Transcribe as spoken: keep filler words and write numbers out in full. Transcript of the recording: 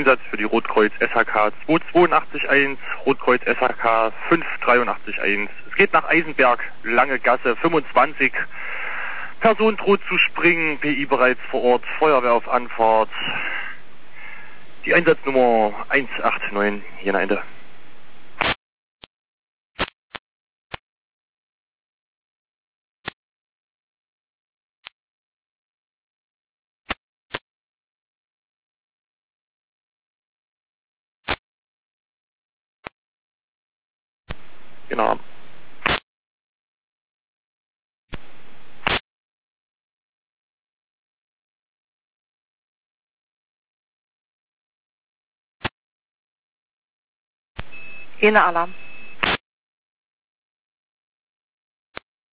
Einsatz für die Rotkreuz S H K zwei zwei acht eins, Rotkreuz S H K fünf drei acht eins. Es geht nach Eisenberg, Lange Gasse fünfundzwanzig. Person droht zu springen, P I bereits vor Ort, Feuerwehr auf Anfahrt. Die Einsatznummer eins acht neun, Jena Ende. Genau. Jena Alarm.